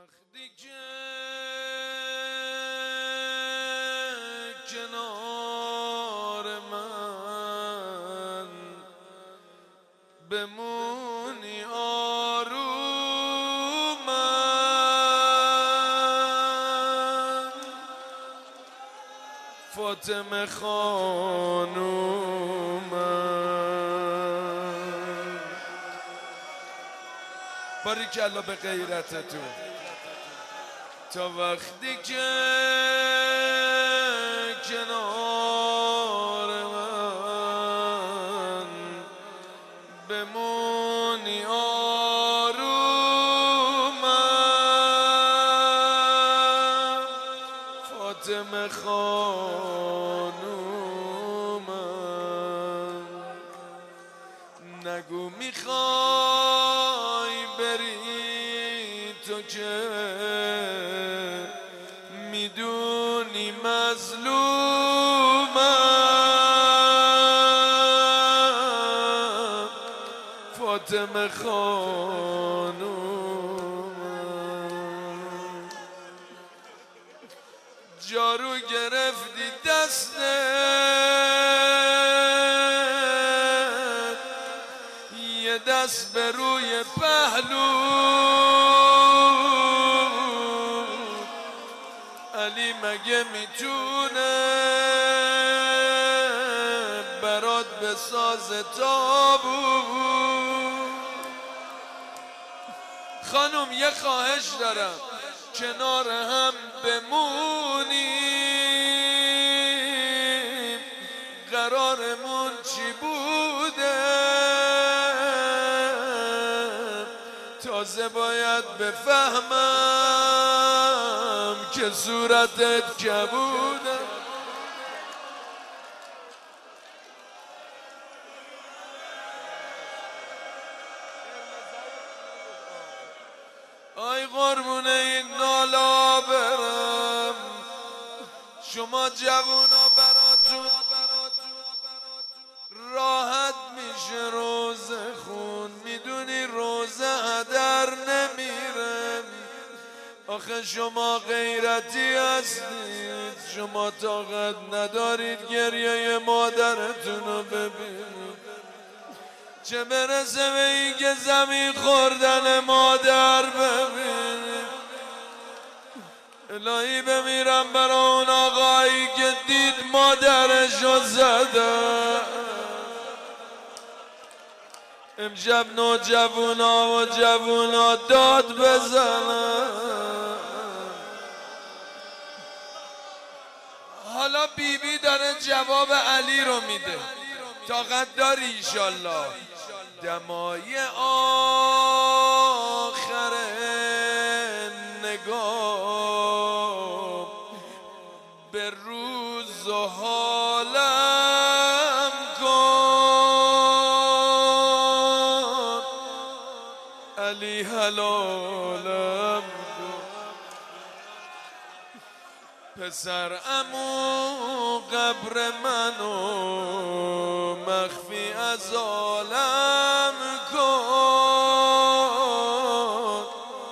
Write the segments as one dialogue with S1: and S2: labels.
S1: وقتی که کنار من بمونی آرومم فاطمه خانومم باریکلا به غیرتتون تا وقتی که کنار من بمونی آرومم فاطمه خانومم نگو میخوای بری تو که میدونی مظلومم فاطمه خانومم جارو گرفتی دستت یه دست به روی پهلو علی مگه میتونه برات بسازه تابو خانم یه خواهش دارم کنار هم بمونیم قرارمون چی بوده تازه باید بفهمم که صورتت کبوده آی قربون این نالا برم شما جوونا براتون راحت میشه روزه خون میدونی روزه هدر نمیره آخه شما غیرتی هستید شما طاقت ندارید گریه مادرتون رو ببینید چه برسه به این که زمین خوردن مادر ببینید الهی بمیرم برای اون آقایی که دید مادرشو زده امشب نوجوونا و جوونا داد بزنن حالا بیبی داره جواب علی رو میده طاقت داری ایشالله دمای آخر نگاه به روز و حالم کن علی حلالم کن پسر عمو قبر منو مخفی از عالم کن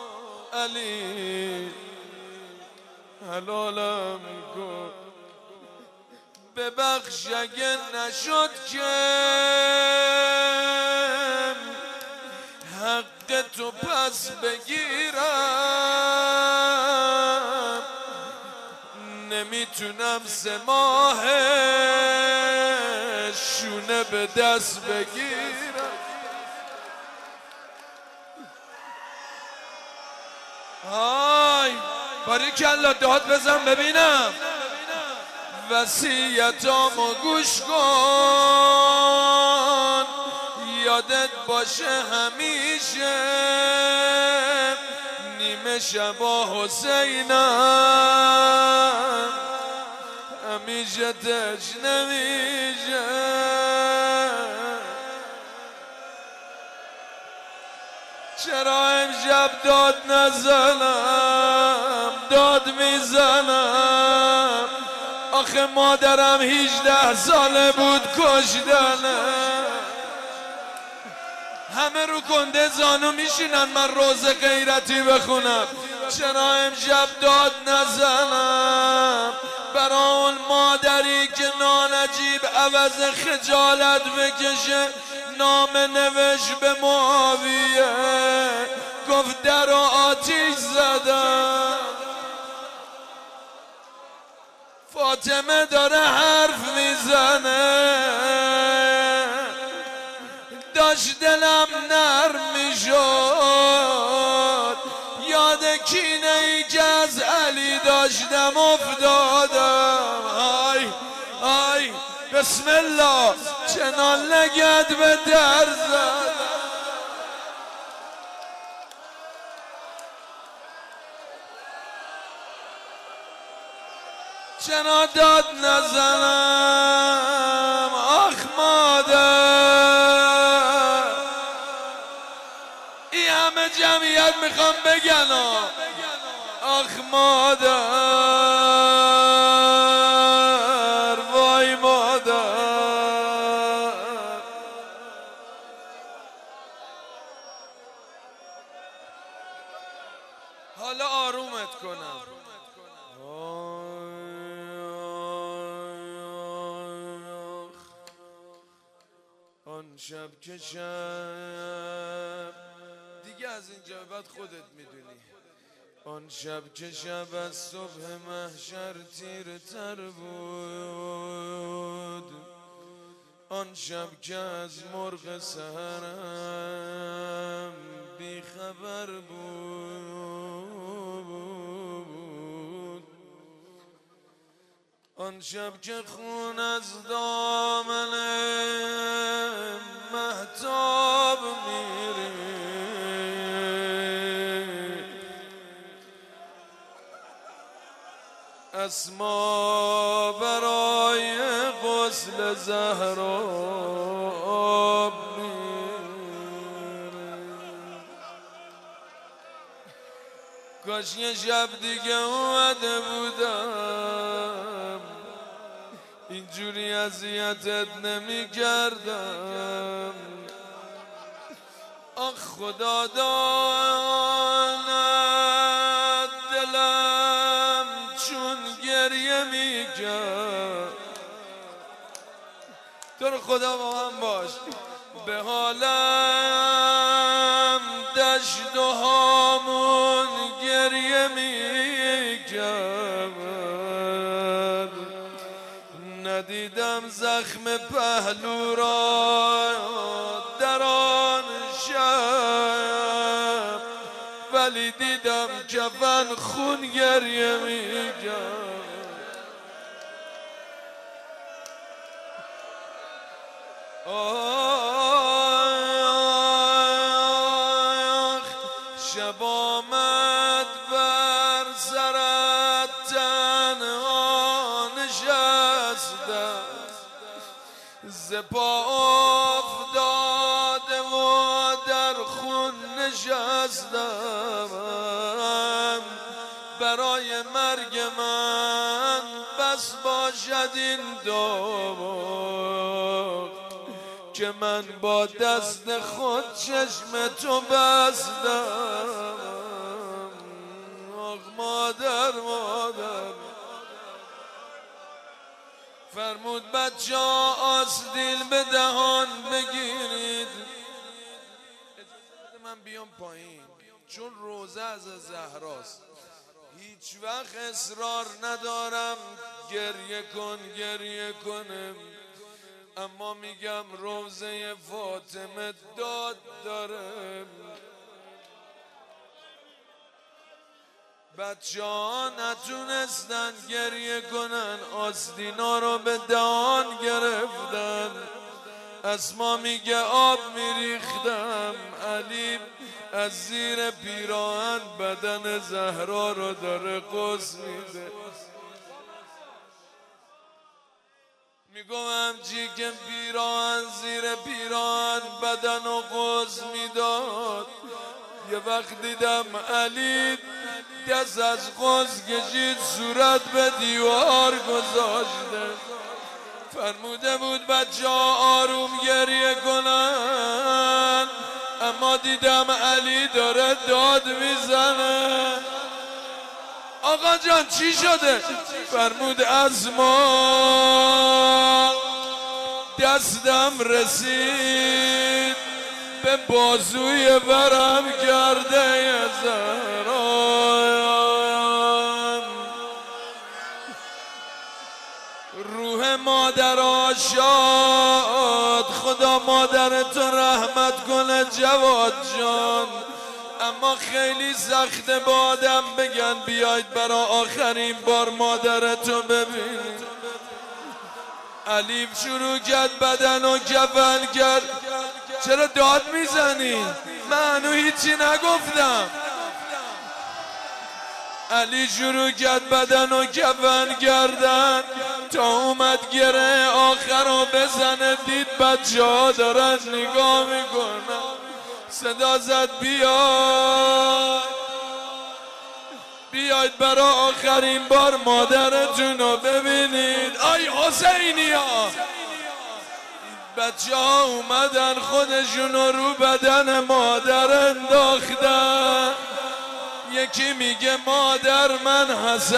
S1: علی حلالم کن ببخش اگه نشد که حق تو پس بگیرم نمیتونم 3 ماه شونه به دست بگیرم های باریکلا داد بزن ببینم وصیتامو گوش کن یادت باشه همیشه نیمه شبا حسینم همیشه تشنه میشه چرا امشب داد نزنم داد میزنم آخه مادرم 18 ساله بود کشتنم همه رو کنده زانو میشینن من روز غیرتی بخونم چرا امشب داد نزنم برا اون مادری که نانجیب عوض خجالت بکشه نامه نوشت به معاویه گفت در آتیش زدم. فاطمه داره حرف میزنه داشت دلم نرم میشد یاد کینه ای که از علی داشتم افتادم. آی آی بسم الله چنان لگد به در زدم چرا داد نزنم آخ مادر. این همه جمعیت میخوام بگن آخ مادر وای مادر. حالا آرومت کنم. آن شب که شب دیگه از اینجا بعد خودت میدونی. آن شب که شب از صبح محشر تیرتر بود آن شب که از مرغ سحرم بی خبر بود آن شب که خون از دامن مهتاب میری اسما برای غسل زهرا آب میره. کاش یه شب دیگه اومده بودم اینجوری اذیتت نمی کردم. آخ خدا داند دلم چون گریه می کرد. تو رو خدا با من باش به حالم دشت و هامون گریه می کرد. ندیدم زخم پهلو را در آن شب ولی دیدم کفن خون گریه می‌کرد. آخ شب آمد بر سرت تنها نشستم ز پا افتاده و در خون نشستم. برای مرگ من بس باشد این داغ که من با دست خود چشم تو بستم. آخ مادر مادر فرمود بچه ها آسدیل به دهان بگیرید. من بیام پایین چون روزه از زهراست هیچ وقت اصرار ندارم گریه کن گریه کنم اما میگم روزه فاطمه داد داره. بچه ها نتونستن گریه کنن آستینا رو به دهان گرفتن. اسما میگه آب میریختم علی از زیر پیراهن بدن زهرا رو داره قص میده. میگم چی که پیراهن زیر پیراهن بدن رو قص میداد یه وقت دیدم علی دست از قص کشید صورت به دیوار گذاشته. فرموده بود بچه ها آروم گریه کنن اما دیدم علی داره داد میزنه. آقا جان چی شده؟ فرمود از ما دستم رسید به بازوی ورم کرده زهران، روح مادر شاد، خدا مادرتو رحمت کنه جواد جان. اما خیلی سخته با آدم بگن بیاید برا آخرین بار مادرتو ببینید. علیف شروع کرد بدن و کفن کرد. چرا داد میزنی؟ من هیچی نگفتم. علی شروع کرد بدن و کفن کردن تا اومد گره آخر رو بزنه، دید بچه ها دارن نگاه میکنن، صدا زد بیاید برا آخرین بار مادرتون رو ببینید. آی حسینی ها، بچه ها اومدن خودشون رو بدن مادر انداختن. یکی میگه مادر من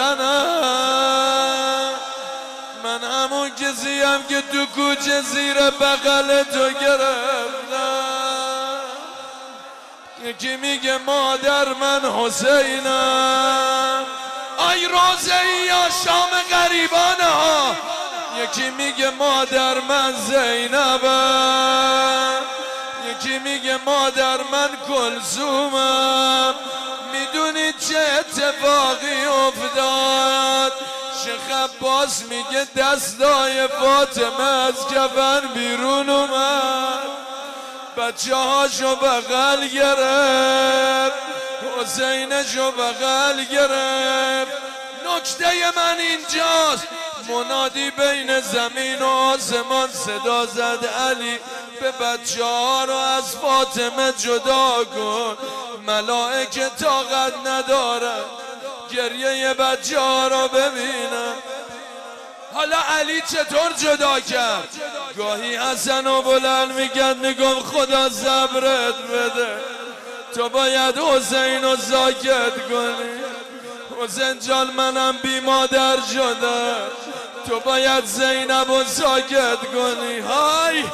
S1: حسنم، من همون کسیم که تو کوچه زیر بغل تو گرفتم. یکی میگه مادر من حسینم. آی روزه یا شام غریبانه ها. یکی میگه مادر من زینبم، یکی میگه مادر من کلثومم. میدونی چه اتفاقی افتاد؟ شیخ عباس میگه دستای فاطمه از کفن بیرون اومد، بچه هاشو بغل گرفت، حسینشو بغل گرفت. نکته من اینجاست، منادی بین زمین و آسمان صدا زد علی به بچه ها رو از فاطمه جدا کن. ملائکه طاقت ندارن گریه بچه ها رو ببینن. حالا علی چطور جدا کرد؟ گاهی حسن و بلند میگن میگم خدا صبرت بده، تو باید حسین رو ساکت کنی. حسین جان منم بی مادر شدم، تو باید زینب رو ساکت کنی. های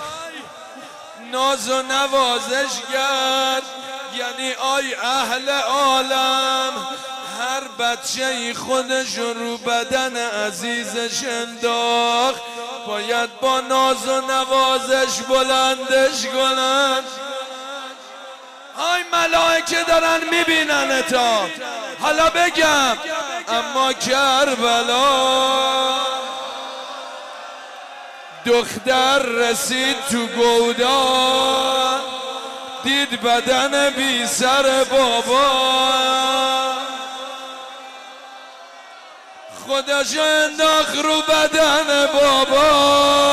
S1: ناز و نوازش کرد، یعنی آی اهل عالم، هر بچه ای خودش رو بدن عزیزش انداخت، باید با ناز و نوازش بلندش کنن. های ملائکه دارن میبینن تا. حالا بگم اما کربلا دختر رسید تو گودان، دید بدن بی سر بابا، خودشو انداخت رو بدن بابا.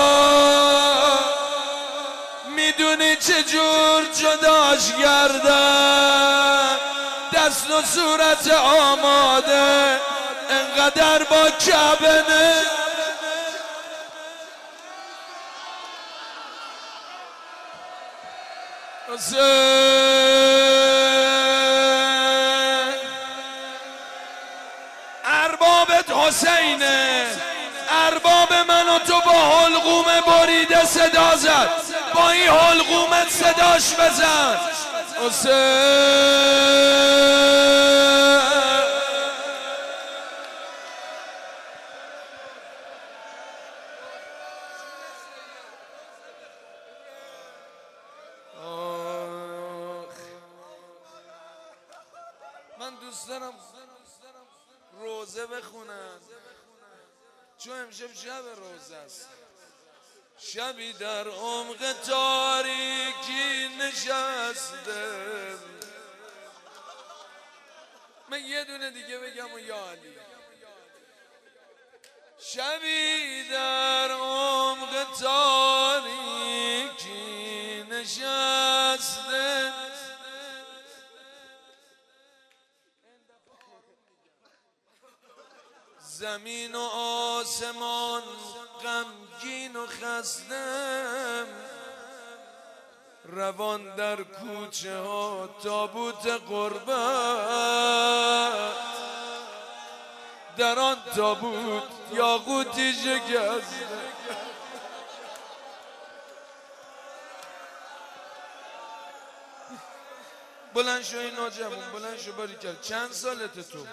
S1: میدونی چجور جداش کردن؟ دست و صورت آماده، انقدر با کبنه اربابت حسینه، ارباب من و تو با حلقوم بریده صدا زد، با این حلقومت صداش بزن. حسین من دوست دارم روزه بخونم، چون امشب شب روزه است. شبی در عمق تاریکی نشستم. من یه دونه دیگه بگم و یا علی. شبی در عمق تاریکی نشستم، زمین و آسمان غمگین و خستم، روان در کوچه ها تابوت قربت، تابوت یاقوتی شکست. بلند شو این ناجمون، بلند شو باری کرد. چند سالت تو؟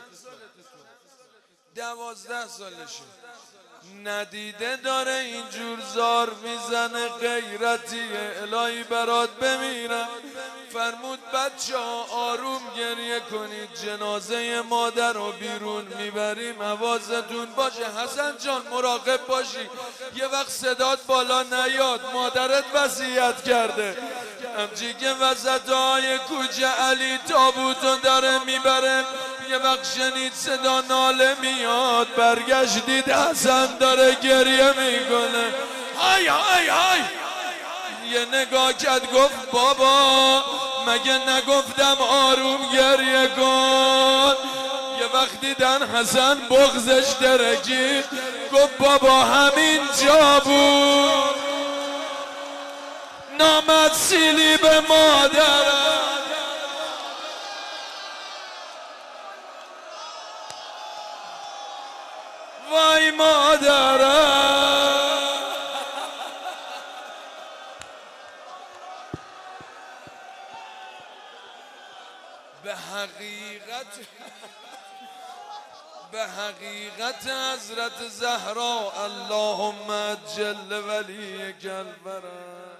S1: 12 سالشه. ندیده داره اینجور زار میزنه غیرتیه. الهی برات بمیرم. فرمود بچه ها آروم گریه کنید، جنازه مادر رو بیرون میبریم، حواستون باشه. حسن جان مراقب باشی یه وقت صدات بالا نیاد، مادرت وصیت کرده. همچی که وسط های کوچه علی تابوتو داره میبره، یه وقت شنید صدا ناله میاد، برگشتید حسن داره گریه میکنه. های های های یه نگاه کرد گفت بابا مگه نگفتم آروم گریه کن؟ یه وقت دیدن حسن بغضش درکید، گفت بابا همین جا بود، نامد سیلی به مادرم. وای مادرم. به حقیقت حضرت زهرا اللهم جل ولی البرر.